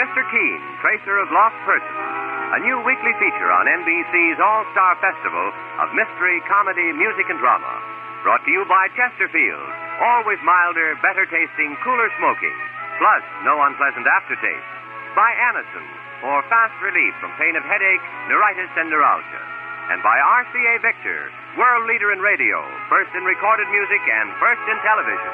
Mr. Keene, Tracer of Lost Persons, a new weekly feature on NBC's All-Star Festival of mystery, comedy, music, and drama. Brought to you by Chesterfield, always milder, better tasting, cooler smoking, plus no unpleasant aftertaste. By Anacin, for fast relief from pain of headache, neuritis, and neuralgia. And by RCA Victor, world leader in radio, first in recorded music and first in television.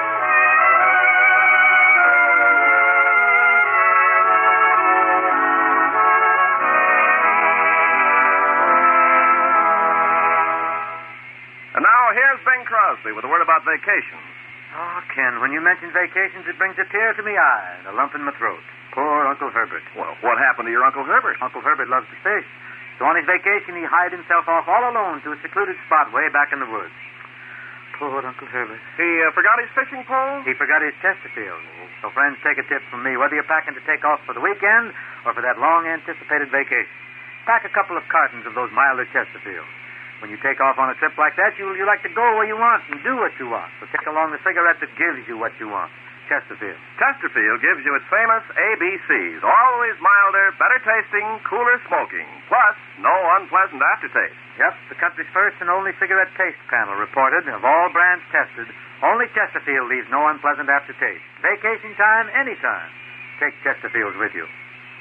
And now here's Bing Crosby with a word about vacations. Oh, Ken, when you mention vacations, it brings a tear to my eye and a lump in my throat. Poor Uncle Herbert. Well, what happened to your Uncle Herbert? Uncle Herbert loves to fish. So on his vacation, he hired himself off all alone to a secluded spot way back in the woods. Poor Uncle Herbert. He forgot his fishing pole? He forgot his Chesterfield. So, friends, take a tip from me. Whether you're packing to take off for the weekend or for that long-anticipated vacation, pack a couple of cartons of those milder Chesterfields. When you take off on a trip like that, you like to go where you want and do what you want. So take along the cigarette that gives you what you want. Chesterfield. Chesterfield gives you its famous ABCs. Always milder, better tasting, cooler smoking. Plus, no unpleasant aftertaste. Yep, the country's first and only cigarette taste panel reported, of all brands tested, only Chesterfield leaves no unpleasant aftertaste. Vacation time, anytime. Take Chesterfields with you.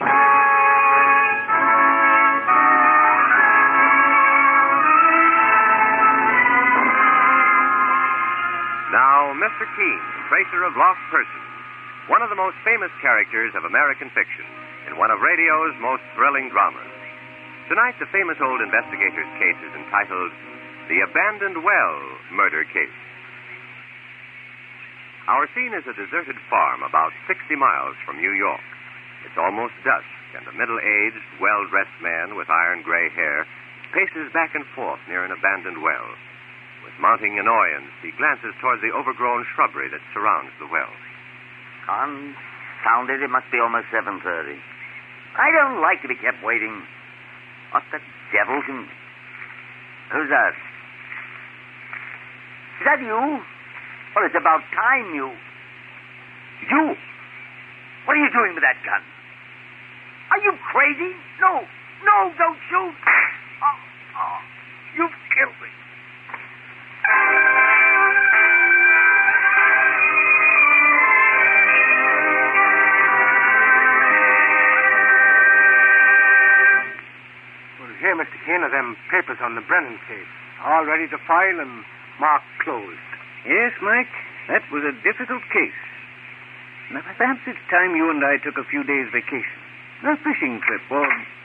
Now, Mr. Keene, Tracer of Lost Persons, one of the most famous characters of American fiction in one of radio's most thrilling dramas. Tonight, the famous old investigator's case is entitled The Abandoned Well Murder Case. Our scene is a deserted farm about 60 miles from New York. It's almost dusk, and a middle-aged, well-dressed man with iron-gray hair paces back and forth near an abandoned well. With mounting annoyance, he glances towards the overgrown shrubbery that surrounds the well. Confounded, it must be almost 7:30. I don't like to be kept waiting. What the devil can... Who's that? Is that you? Well, it's about time you... You? What are you doing with that gun? Are you crazy? No, don't shoot. Oh, you've killed me. Well, here, Mr. Keene, are them papers on the Brennan case. All ready to file and marked closed. Yes, Mike, that was a difficult case. Now, perhaps it's time you and I took a few days' vacation. A fishing trip, or...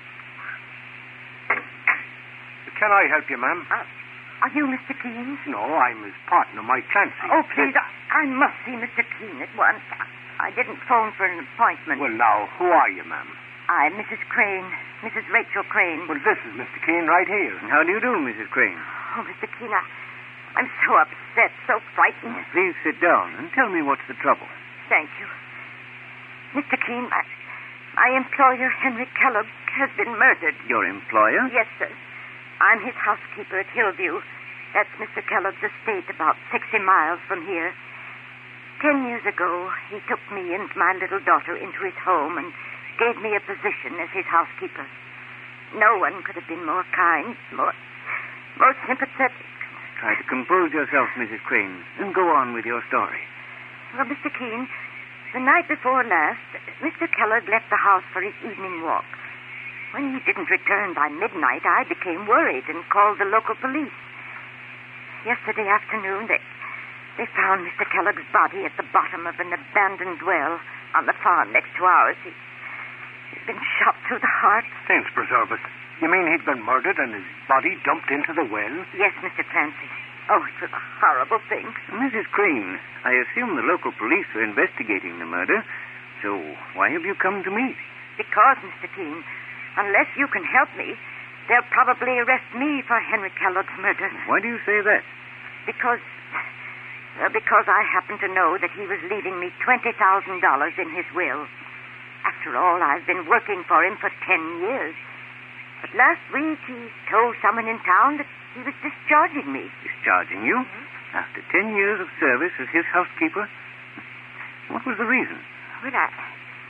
Can I help you, ma'am? Are you Mr. Keene? No, I'm his partner, Mike Clancy. Oh, please, I must see Mr. Keene at once. I didn't phone for an appointment. Well, now, who are you, ma'am? I'm Mrs. Crane, Mrs. Rachel Crane. Well, this is Mr. Keene right here. How do you do, Mrs. Crane? Oh, Mr. Keene, I'm so upset, so frightened. Well, please sit down and tell me what's the trouble. Thank you. Mr. Keene, my employer, Henry Kellogg, has been murdered. Your employer? Yes, sir. I'm his housekeeper at Hillview. That's Mr. Kellogg's estate, about 60 miles from here. 10 years ago, he took me and my little daughter into his home and gave me a position as his housekeeper. No one could have been more kind, more sympathetic. Try to compose yourself, Mrs. Crane, and go on with your story. Well, Mr. Keene, the night before last, Mr. Kellogg left the house for his evening walk. When he didn't return by midnight, I became worried and called the local police. Yesterday afternoon, they found Mr. Kellogg's body at the bottom of an abandoned well on the farm next to ours. He'd been shot through the heart. Saints preserve us. You mean he'd been murdered and his body dumped into the well? Yes, Mr. Clancy. Oh, it was a horrible thing. Mrs. Crane, I assume the local police are investigating the murder. So why have you come to me? Because, Mr. Keene, unless you can help me, they'll probably arrest me for Henry Kellogg's murder. Why do you say that? Because I happen to know that he was leaving me $20,000 in his will. After all, I've been working for him for 10 years. But last week, he told someone in town that he was discharging me. Discharging you? Mm-hmm. After 10 years of service as his housekeeper? What was the reason? Well,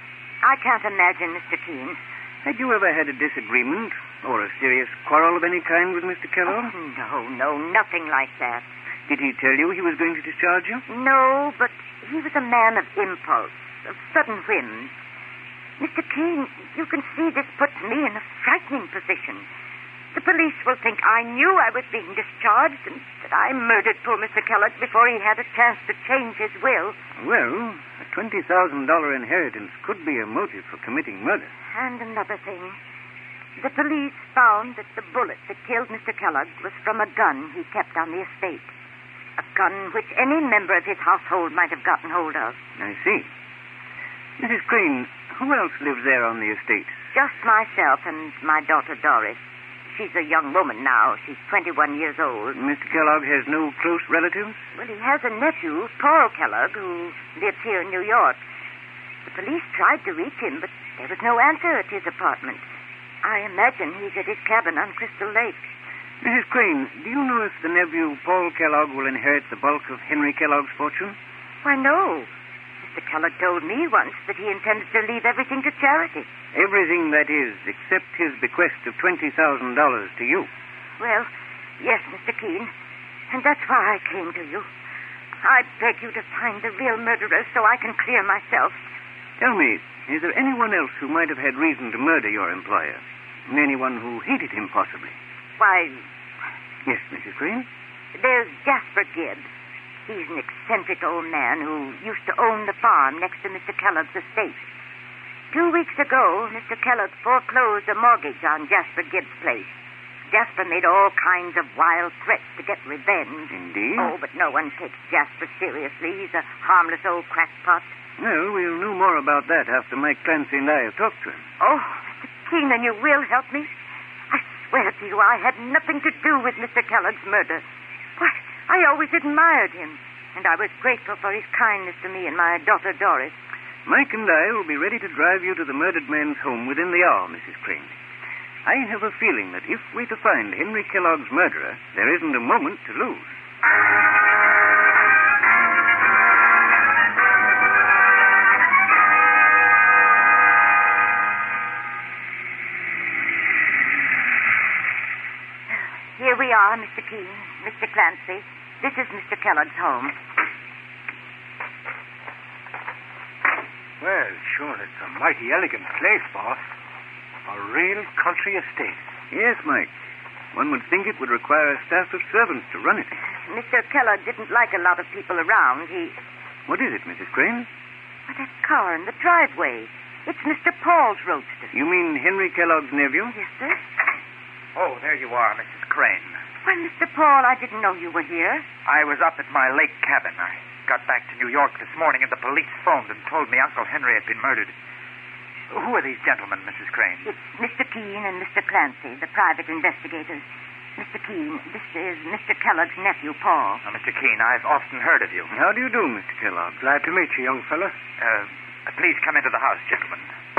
I can't imagine, Mr. Keene. Had you ever had a disagreement or a serious quarrel of any kind with Mr. Kellogg? Oh, no, nothing like that. Did he tell you he was going to discharge you? No, but he was a man of impulse, of sudden whims. Mr. Keene, you can see this puts me in a frightening position. The police will think I knew I was being discharged and that I murdered poor Mr. Kellogg before he had a chance to change his will. Well, a $20,000 inheritance could be a motive for committing murder. And another thing. The police found that the bullet that killed Mr. Kellogg was from a gun he kept on the estate. A gun which any member of his household might have gotten hold of. I see. Mrs. Crane, who else lives there on the estate? Just myself and my daughter Doris. She's a young woman now. She's 21 years old. Mr. Kellogg has no close relatives? Well, he has a nephew, Paul Kellogg, who lives here in New York. The police tried to reach him, but there was no answer at his apartment. I imagine he's at his cabin on Crystal Lake. Mrs. Crane, do you know if the nephew, Paul Kellogg, will inherit the bulk of Henry Kellogg's fortune? Why, no. Mr. Kellogg told me once that he intended to leave everything to charity. Everything, that is, except his bequest of $20,000 to you. Well, yes, Mr. Keene. And that's why I came to you. I beg you to find the real murderer so I can clear myself. Tell me, is there anyone else who might have had reason to murder your employer? Anyone who hated him, possibly? Why, Yes, Mrs. Crane? there's Jasper Gibbs. He's an eccentric old man who used to own the farm next to Mr. Kellogg's estate. 2 weeks ago, Mr. Kellogg foreclosed a mortgage on Jasper Gibbs' place. Jasper made all kinds of wild threats to get revenge. Indeed? Oh, but no one takes Jasper seriously. He's a harmless old crackpot. Well, we'll know more about that after Mike Clancy and I have talked to him. Oh, Mr. Keenan, you will help me? I swear to you I had nothing to do with Mr. Kellogg's murder. Why, I always admired him, and I was grateful for his kindness to me and my daughter Doris. Mike and I will be ready to drive you to the murdered man's home within the hour, Mrs. Crane. I have a feeling that if we're to find Henry Kellogg's murderer, there isn't a moment to lose. Here we are, Mr. Keene, Mr. Clancy. This is Mr. Kellogg's home. Well, sure, it's a mighty elegant place, boss. A real country estate. Yes, Mike. One would think it would require a staff of servants to run it. Mr. Kellogg didn't like a lot of people around. What is it, Mrs. Crane? But that car in the driveway. It's Mr. Paul's roadster. You mean Henry Kellogg's nephew? Yes, sir. Oh, there you are, Mrs. Crane. Why, Mr. Paul, I didn't know you were here. I was up at my lake cabin. I got back to New York this morning, and the police phoned and told me Uncle Henry had been murdered. Who are these gentlemen, Mrs. Crane? It's Mr. Keene and Mr. Clancy, the private investigators. Mr. Keene, this is Mr. Kellogg's nephew, Paul. Now, Mr. Keene, I've often heard of you. How do you do, Mr. Kellogg? Glad to meet you, young fella. Please come into the house, gentlemen.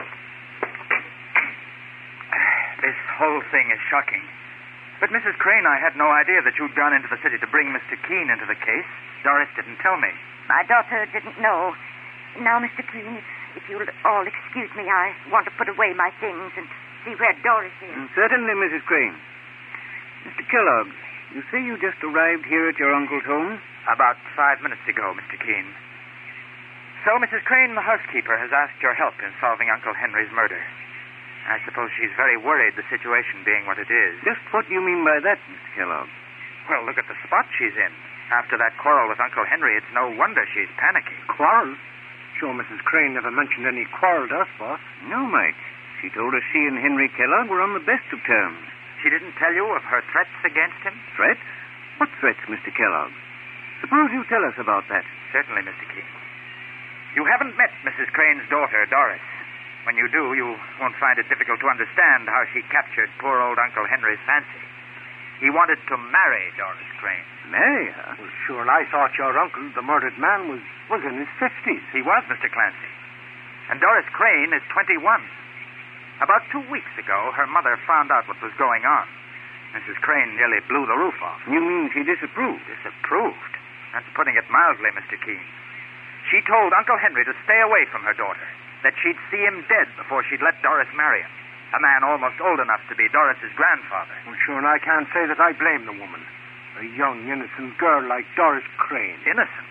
This whole thing is shocking. But, Mrs. Crane, I had no idea that you'd gone into the city to bring Mr. Keene into the case. Doris didn't tell me. My daughter didn't know. Now, Mr. Keene, if you'll all excuse me, I want to put away my things and see where Doris is. Certainly, Mrs. Crane. Mr. Kellogg, you say you just arrived here at your uncle's home? About 5 minutes ago, Mr. Keene. So, Mrs. Crane, the housekeeper, has asked your help in solving Uncle Henry's murder. I suppose she's very worried, the situation being what it is. Just what do you mean by that, Mr. Kellogg? Well, look at the spot she's in. After that quarrel with Uncle Henry, it's no wonder she's panicking. Quarrel? Sure, Mrs. Crane never mentioned any quarrel to us, boss. No, Mike. She told us she and Henry Kellogg were on the best of terms. She didn't tell you of her threats against him? Threats? What threats, Mr. Kellogg? Suppose you tell us about that. Certainly, Mr. Keene. You haven't met Mrs. Crane's daughter, Doris. When you do, you won't find it difficult to understand how she captured poor old Uncle Henry's fancy. He wanted to marry Doris Crane. Marry her? Well, sure, I thought your uncle, the murdered man, was in his 50s. He was, Mr. Clancy. And Doris Crane is 21. About 2 weeks ago, her mother found out what was going on. Mrs. Crane nearly blew the roof off. You mean she disapproved? Disapproved? That's putting it mildly, Mr. Keene. She told Uncle Henry to stay away from her daughter. that she'd see him dead before she'd let Doris marry him. A man almost old enough to be Doris's grandfather. Well, sure, and I can't say that I blame the woman. A young, innocent girl like Doris Crane. Innocent?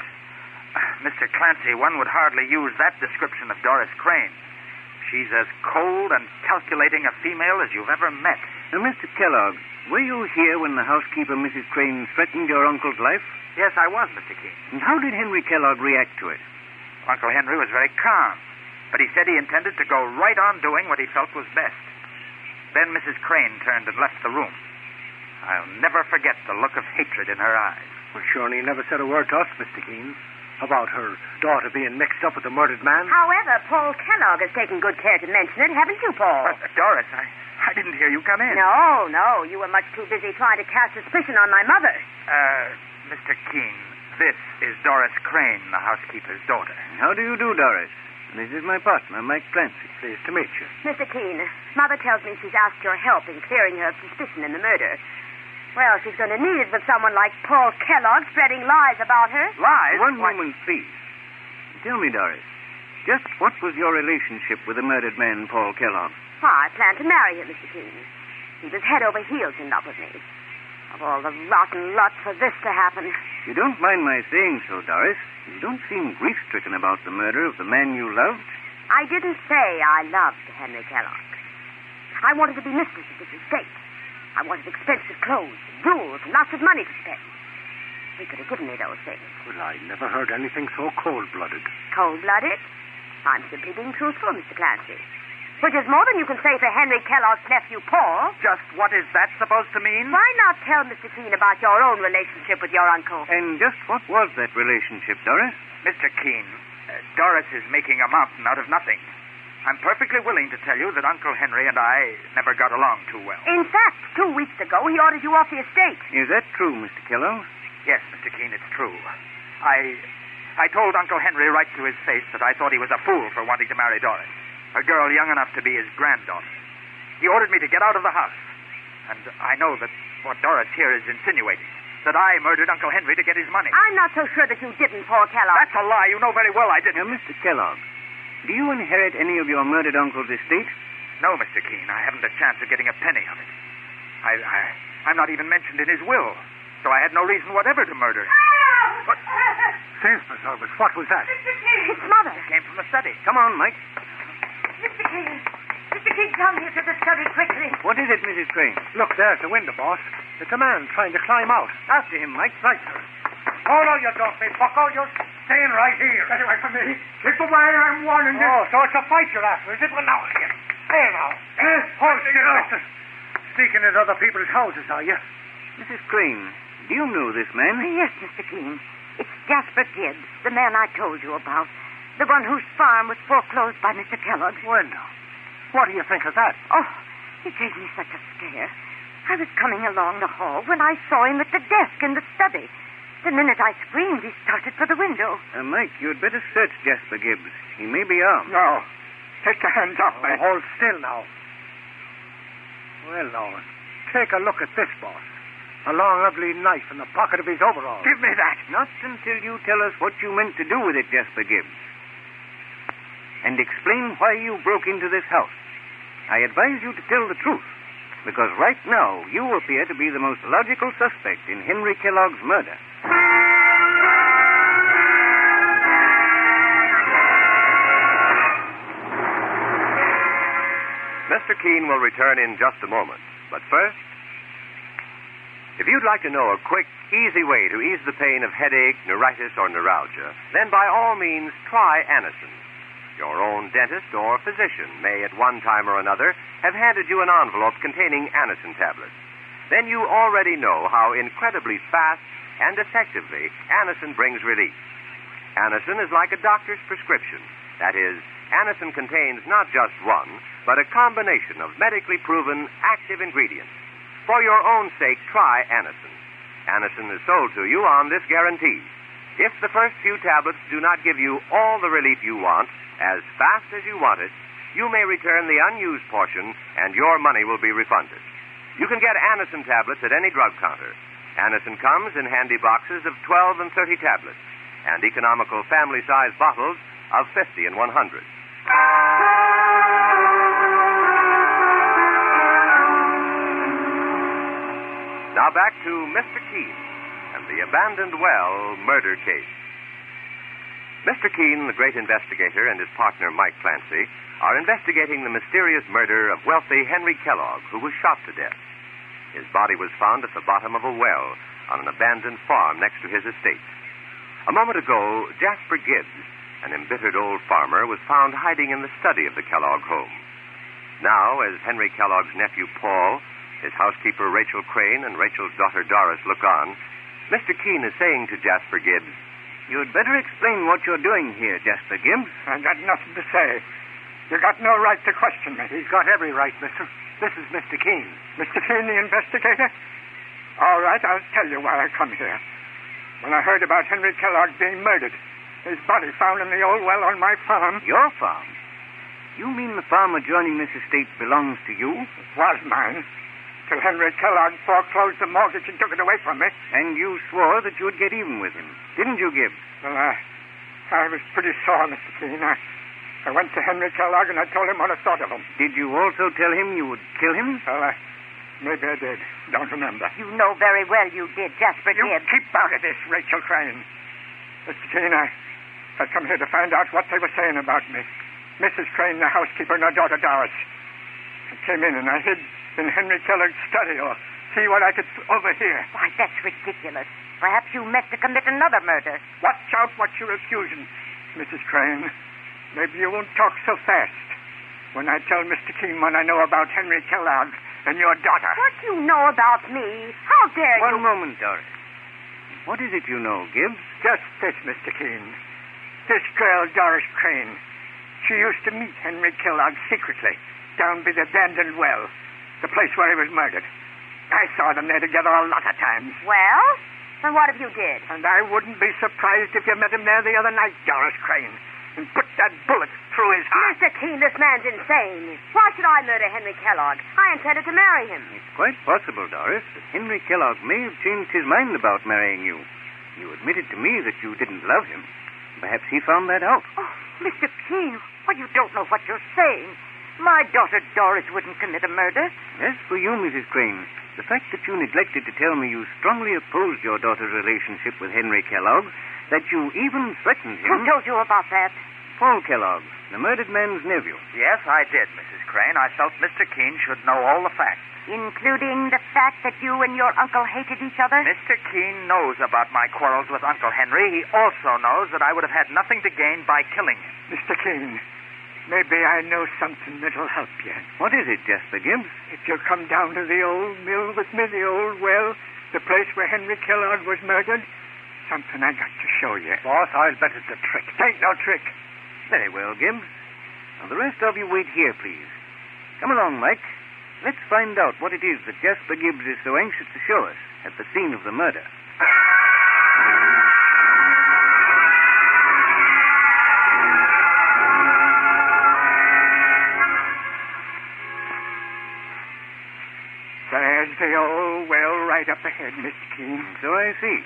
Mr. Clancy, one would hardly use that description of Doris Crane. She's as cold and calculating a female as you've ever met. Now, Mr. Kellogg, were you here when the housekeeper, Mrs. Crane, threatened your uncle's life? Yes, I was, Mr. Keene. And how did Henry Kellogg react to it? Uncle Henry was very calm, but he said he intended to go right on doing what he felt was best. Then Mrs. Crane turned and left the room. I'll never forget the look of hatred in her eyes. Well, sure, and he never said a word to us, Mr. Keene, about her daughter being mixed up with the murdered man. However, Paul Kellogg has taken good care to mention it, haven't you, Paul? Doris, I didn't hear you come in. No. You were much too busy trying to cast suspicion on my mother. Mr. Keene, this is Doris Crane, the housekeeper's daughter. How do you do, Doris? This is my partner, Mike Clancy. Pleased to meet you. Mr. Keene, Mother tells me she's asked your help in clearing her of suspicion in the murder. Well, she's going to need it with someone like Paul Kellogg spreading lies about her. Lies? One moment, please. Tell me, Doris, just what was your relationship with the murdered man, Paul Kellogg? Why, I planned to marry him, Mr. Keene. He was head over heels in love with me. Of all the rotten lot for this to happen. You don't mind my saying so, Doris. You don't seem grief-stricken about the murder of the man you loved. I didn't say I loved Henry Kellogg. I wanted to be mistress of this estate. I wanted expensive clothes, jewels, and lots of money to spend. He could have given me those things. Well, I never heard anything so cold-blooded. Cold-blooded? I'm simply being truthful, Mr. Clancy. Which is more than you can say for Henry Kellogg's nephew, Paul. Just what is that supposed to mean? Why not tell Mr. Keene about your own relationship with your uncle? And just what was that relationship, Doris? Mr. Keene, Doris is making a mountain out of nothing. I'm perfectly willing to tell you that Uncle Henry and I never got along too well. In fact, 2 weeks ago, he ordered you off the estate. Is that true, Mr. Kellogg? Yes, Mr. Keene, it's true. I told Uncle Henry right to his face that I thought he was a fool for wanting to marry Doris, a girl young enough to be his granddaughter. He ordered me to get out of the house. And I know that what Doris here is insinuating, that I murdered Uncle Henry to get his money. I'm not so sure that you didn't, Paul Kellogg. That's a lie. You know very well I didn't. Now, Mr. Kellogg, do you inherit any of your murdered uncle's estate? No, Mr. Keene. I haven't a chance of getting a penny of it. I'm not even mentioned in his will, so I had no reason whatever to murder him. What? Saints preserve us, what was that? Mr. Keene! It's Mother. It came from the study. Come on, Mike. Mr. Keene! Mr. Keene, come here to the study quickly. What is it, Mrs. Crane? Look, there's the window, boss. It's a man trying to climb out. After him, Mike. Right, sir. Oh, no, you don't, big bucko. You're staying right here. Get away from me. Keep away, I'm warning you. Oh, so it's a fight you're after, is it? Well, now, here. Hey, now. Hold still, mister. Sneaking into other people's houses, are you? Mrs. Crane, do you know this man? Yes, Mr. Keene. It's Jasper Gibbs, the man I told you about. The one whose farm was foreclosed by Mr. Kellogg. Well, now. What do you think of that? Oh, he gave me such a scare. I was coming along the hall when I saw him at the desk in the study. The minute I screamed, he started for the window. Mike, you'd better search Jasper Gibbs. He may be armed. No. Take your hands off me. Hold still now. Well, now, take a look at this, boss. A long, ugly knife in the pocket of his overalls. Give me that. Not until you tell us what you meant to do with it, Jasper Gibbs. And explain why you broke into this house. I advise you to tell the truth, because right now you appear to be the most logical suspect in Henry Kellogg's murder. Mr. Keene will return in just a moment. But first, if you'd like to know a quick, easy way to ease the pain of headache, neuritis, or neuralgia, then by all means try Anacin. Your own dentist or physician may at one time or another have handed you an envelope containing Anacin tablets. Then you already know how incredibly fast and effectively Anacin brings relief. Anacin is like a doctor's prescription. That is, Anacin contains not just one, but a combination of medically proven active ingredients. For your own sake, try Anacin. Anacin is sold to you on this guarantee. If the first few tablets do not give you all the relief you want, as fast as you want it, you may return the unused portion and your money will be refunded. You can get Anacin tablets at any drug counter. Anacin comes in handy boxes of 12 and 30 tablets and economical family-size bottles of 50 and 100. Now back to Mr. Keene and the abandoned well murder case. Mr. Keene, the great investigator, and his partner, Mike Clancy, are investigating the mysterious murder of wealthy Henry Kellogg, who was shot to death. His body was found at the bottom of a well on an abandoned farm next to his estate. A moment ago, Jasper Gibbs, an embittered old farmer, was found hiding in the study of the Kellogg home. Now, as Henry Kellogg's nephew, Paul, his housekeeper, Rachel Crane, and Rachel's daughter, Doris, look on, Mr. Keene is saying to Jasper Gibbs, "You'd better explain what you're doing here, Jasper Gibbs." I got nothing to say. You got no right to question me. He's got every right, mister. This is Mr. Keene. Mr. Keene, the investigator? All right, I'll tell you why I come here. When I heard about Henry Kellogg being murdered, his body found in the old well on my farm. Your farm? You mean the farm adjoining this estate belongs to you? It was mine, till Henry Kellogg foreclosed the mortgage and took it away from me. And you swore that you'd get even with him, didn't you, Gibbs? Well, I was pretty sore, Mr. Keene. I went to Henry Kellogg and I told him what I thought of him. Did you also tell him you would kill him? Well, maybe I did. Don't remember. You know very well you did, Jasper You Gibbs. keep out of this, Rachel Crane. Mr. Keene, I come here to find out what they were saying about me. Mrs. Crane, the housekeeper, and her daughter, Doris. I came in and I hid in Henry Kellogg's study or see what I could overhear. Why, that's ridiculous. Perhaps you meant to commit another murder. Watch out what you're accusing, Mrs. Crane. Maybe you won't talk so fast when I tell Mr. Keene what I know about Henry Kellogg and your daughter. What you know about me? How dare you? One moment, Doris. What is it you know, Gibbs? Just this, Mr. Keene. This girl, Doris Crane, she used to meet Henry Kellogg secretly down by the abandoned well, the place where he was murdered. I saw them there together a lot of times. Well, then what if you did? And I wouldn't be surprised if you met him there the other night, Doris Crane, and put that bullet through his heart. Mr. Keene, this man's insane. Why should I murder Henry Kellogg? I intended to marry him. It's quite possible, Doris, that Henry Kellogg may have changed his mind about marrying you. You admitted to me that you didn't love him. Perhaps he found that out. Oh, Mr. Keene, well, you don't know what you're saying. My daughter Doris wouldn't commit a murder. As for you, Mrs. Crane, the fact that you neglected to tell me you strongly opposed your daughter's relationship with Henry Kellogg, that you even threatened him... Who told you about that? Paul Kellogg, the murdered man's nephew. Yes, I did, Mrs. Crane. I felt Mr. Keene should know all the facts. Including the fact that you and your uncle hated each other? Mr. Keene knows about my quarrels with Uncle Henry. He also knows that I would have had nothing to gain by killing him. Mr. Keene, maybe I know something that'll help you. What is it, Jasper Gibbs? If you'll come down to the old mill with me, the old well, the place where Henry Kellogg was murdered, something I got to show you. Boss, I'll bet it's a trick. It ain't no trick. Very well, Gibbs. Now, the rest of you wait here, please. Come along, Mike. Let's find out what it is that Jasper Gibbs is so anxious to show us at the scene of the murder. There's the old well right up ahead, Mr. Keene. So I see.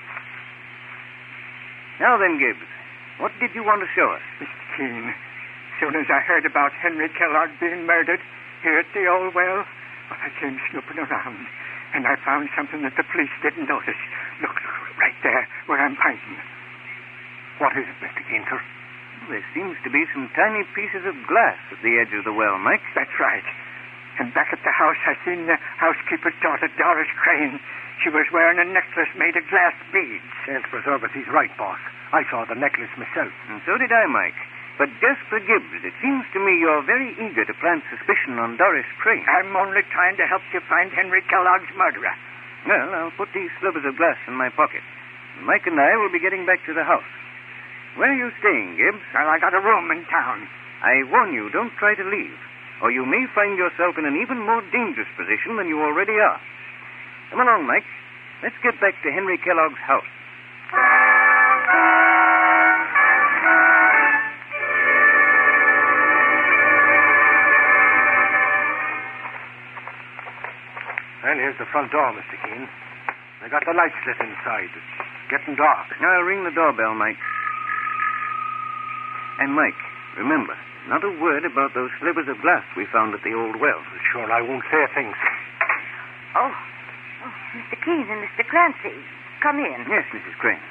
Now then, Gibbs, what did you want to show us? Mr. Keene, as soon as I heard about Henry Kellogg being murdered here at the old well, I came snooping around, and I found something that the police didn't notice. Look, right there, where I'm pointing. What is it, Mr. Keene, sir? There seems to be some tiny pieces of glass at the edge of the well, Mike. That's right. And back at the house, I seen the housekeeper's daughter, Doris Crane. She was wearing a necklace made of glass beads. Chance preserve us, he's right, boss. I saw the necklace myself. And so did I, Mike. But Jasper Gibbs, it seems to me you're very eager to plant suspicion on Doris Crane. I'm only trying to help you find Henry Kellogg's murderer. Well, I'll put these slivers of glass in my pocket. Mike and I will be getting back to the house. Where are you staying, Gibbs? Well, I got a room in town. I warn you, don't try to leave, or you may find yourself in an even more dangerous position than you already are. Come along, Mike. Let's get back to Henry Kellogg's house. Well, here's the front door, Mr. Keene. They got the lights lit inside. It's getting dark. I'll ring the doorbell, Mike. And, Mike, Remember, not a word about those slivers of glass we found at the old well. Sure, I won't say a thing. Oh, Mr. Keene and Mr. Clancy, come in. Yes, Mrs. Crane.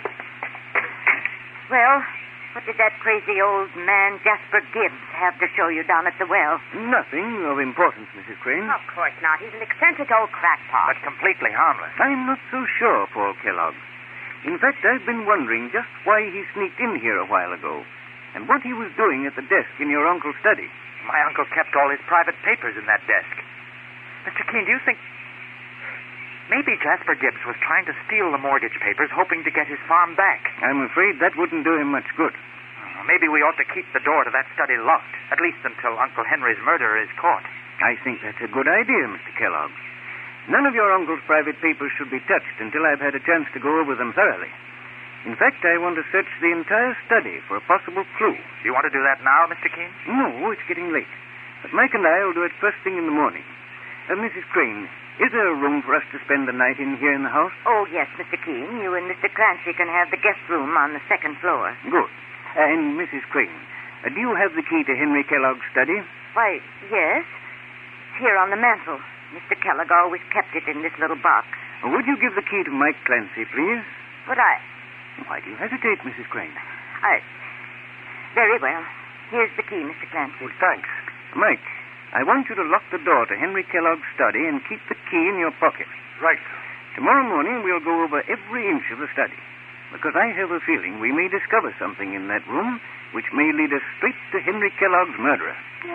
Well, what did that crazy old man, Jasper Gibbs, have to show you down at the well? Nothing of importance, Mrs. Crane. Of course not. He's an eccentric old crackpot. But completely harmless. I'm not so sure, Paul Kellogg. In fact, I've been wondering just why he sneaked in here a while ago, and what he was doing at the desk in your uncle's study. My uncle kept all his private papers in that desk. Mr. Keene, do you think... Maybe Jasper Gibbs was trying to steal the mortgage papers, hoping to get his farm back. I'm afraid that wouldn't do him much good. Maybe we ought to keep the door to that study locked, at least until Uncle Henry's murderer is caught. I think that's a good idea, Mr. Kellogg. None of your uncle's private papers should be touched until I've had a chance to go over them thoroughly. In fact, I want to search the entire study for a possible clue. Do you want to do that now, Mr. Keene? No, it's getting late. But Mike and I will do it first thing in the morning. Mrs. Crane, is there a room for us to spend the night in here in the house? Oh, yes, Mr. Keene. You and Mr. Clancy can have the guest room on the second floor. Good. And Mrs. Crane, do you have the key to Henry Kellogg's study? Why, yes. It's here on the mantel. Mr. Kellogg always kept it in this little box. Would you give the key to Mike Clancy, please? But I... Why do you hesitate, Mrs. Crane? Very well. Here's the key, Mr. Clancy. Well, thanks. Mike, I want you to lock the door to Henry Kellogg's study and keep the key in your pocket. Right. Tomorrow morning we'll go over every inch of the study, because I have a feeling we may discover something in that room which may lead us straight to Henry Kellogg's murderer.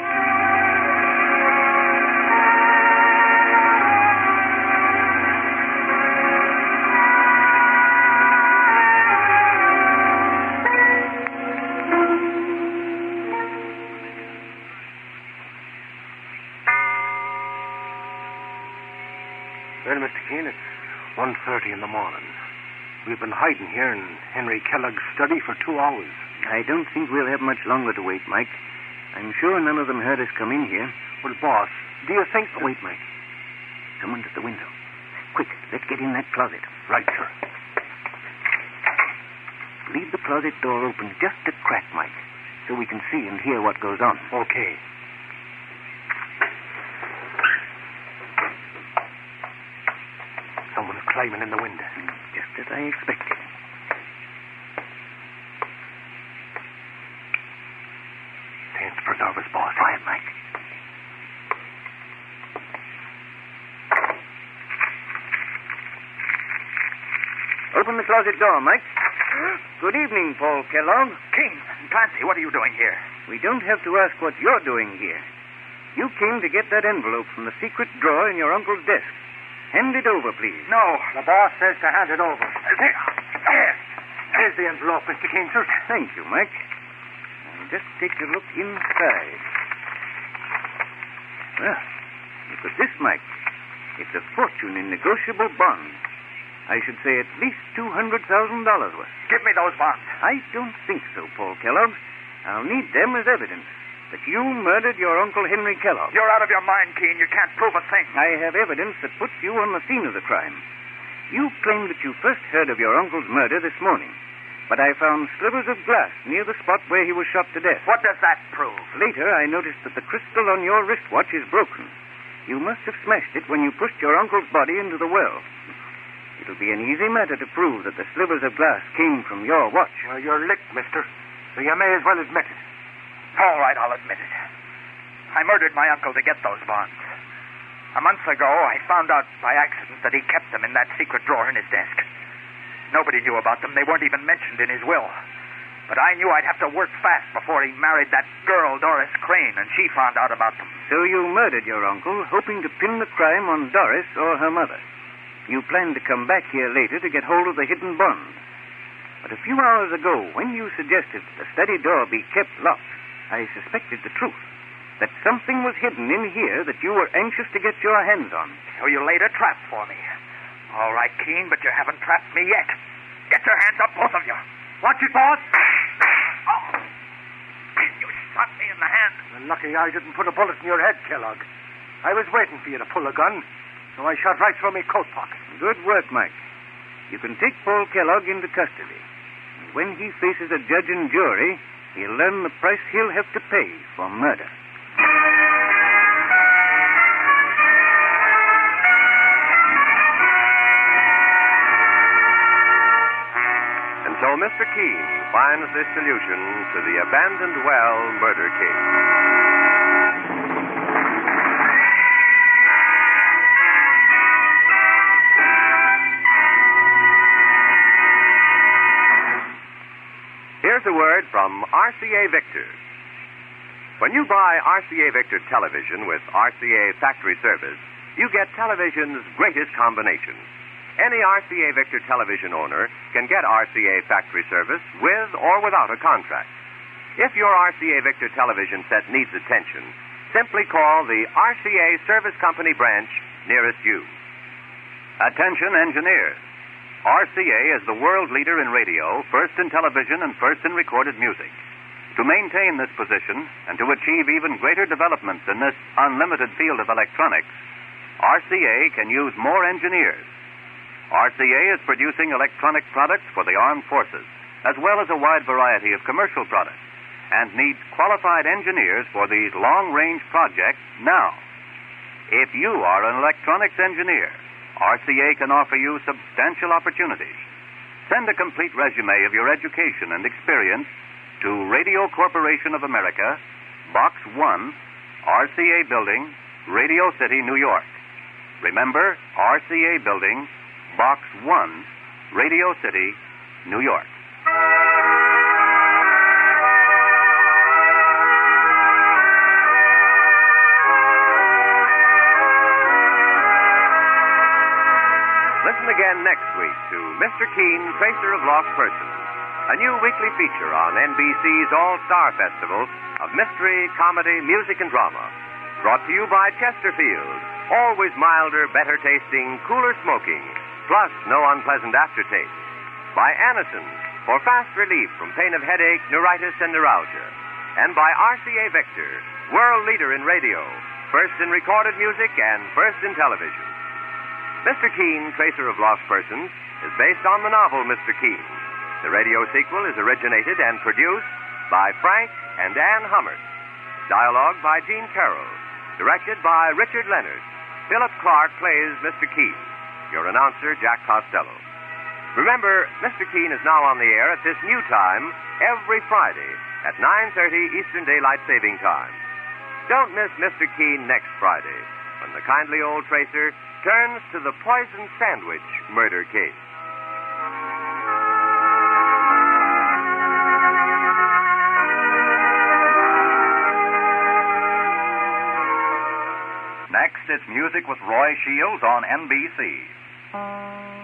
Well, Mr. Keene, it's 1:30 in the morning. We've been hiding here in Henry Kellogg's study for 2 hours. I don't think we'll have much longer to wait, Mike. I'm sure none of them heard us come in here. Well, boss, do you think... Wait, Mike. Someone's at the window. Quick, let's get in that closet. Right, sir. Leave the closet door open just a crack, Mike, so we can see and hear what goes on. Okay. Someone's climbing in the window. Just as I expected. Thanks for nervous, boss. Quiet, Mike. Open the closet door, Mike. Good evening, Paul Kellogg. Keene, Clancy, what are you doing here? We don't have to ask what you're doing here. You came to get that envelope from the secret drawer in your uncle's desk. Hand it over, please. No. The boss says to hand it over. There. There's the envelope, Mr. Keene, sir. Thank you, Mike. Now, just take a look inside. Well, look at this, Mike. It's a fortune in negotiable bonds. I should say at least $200,000 worth. Give me those bonds. I don't think so, Paul Kellogg. I'll need them as evidence that you murdered your Uncle Henry Kellogg. You're out of your mind, Keene. You can't prove a thing. I have evidence that puts you on the scene of the crime. You claim that you first heard of your uncle's murder this morning, but I found slivers of glass near the spot where he was shot to death. What does that prove? Later, I noticed that the crystal on your wristwatch is broken. You must have smashed it when you pushed your uncle's body into the well. It'll be an easy matter to prove that the slivers of glass came from your watch. Well, you're licked, mister, so you may as well admit it. All right, I'll admit it. I murdered my uncle to get those bonds. A month ago, I found out by accident that he kept them in that secret drawer in his desk. Nobody knew about them. They weren't even mentioned in his will. But I knew I'd have to work fast before he married that girl, Doris Crane, and she found out about them. So you murdered your uncle, hoping to pin the crime on Doris or her mother. You planned to come back here later to get hold of the hidden bonds. But a few hours ago, when you suggested that the study door be kept locked, I suspected the truth, that something was hidden in here that you were anxious to get your hands on. So you laid a trap for me. All right, Keene, but you haven't trapped me yet. Get your hands up, both of you. Watch it, boss. Oh! You shot me in the hand. Well, lucky I didn't put a bullet in your head, Kellogg. I was waiting for you to pull a gun, so I shot right through my coat pocket. Good work, Mike. You can take Paul Kellogg into custody. And when he faces a judge and jury, he'll learn the price he'll have to pay for murder. And so Mr. Keene finds this solution to the abandoned well murder case. Here's a word from RCA Victor. When you buy RCA Victor television with RCA factory service, you get television's greatest combination. Any RCA Victor television owner can get RCA factory service with or without a contract. If your RCA Victor television set needs attention, simply call the RCA Service Company branch nearest you. Attention, engineers. RCA is the world leader in radio, first in television, and first in recorded music. To maintain this position and to achieve even greater developments in this unlimited field of electronics, RCA can use more engineers. RCA is producing electronic products for the armed forces, as well as a wide variety of commercial products, and needs qualified engineers for these long-range projects now. If you are an electronics engineer, RCA can offer you substantial opportunities. Send a complete resume of your education and experience to Radio Corporation of America, Box 1, RCA Building, Radio City, New York. Remember, RCA Building, Box 1, Radio City, New York. Listen again next week to Mr. Keene, Tracer of Lost Persons, a new weekly feature on NBC's All-Star Festival of mystery, comedy, music, and drama. Brought to you by Chesterfield, always milder, better tasting, cooler smoking, plus no unpleasant aftertaste. By Anacin, for fast relief from pain of headache, neuritis, and neuralgia. And by RCA Victor, world leader in radio, first in recorded music and first in television. Mr. Keene, Tracer of Lost Persons, is based on the novel Mr. Keene. The radio sequel is originated and produced by Frank and Ann Hummert. Dialogue by Gene Carroll. Directed by Richard Leonard. Philip Clark plays Mr. Keene. Your announcer, Jack Costello. Remember, Mr. Keene is now on the air at this new time every Friday at 9:30 Eastern Daylight Saving Time. Don't miss Mr. Keene next Friday when the kindly old Tracer turns to the poison sandwich murder case. Next, it's music with Roy Shields on NBC.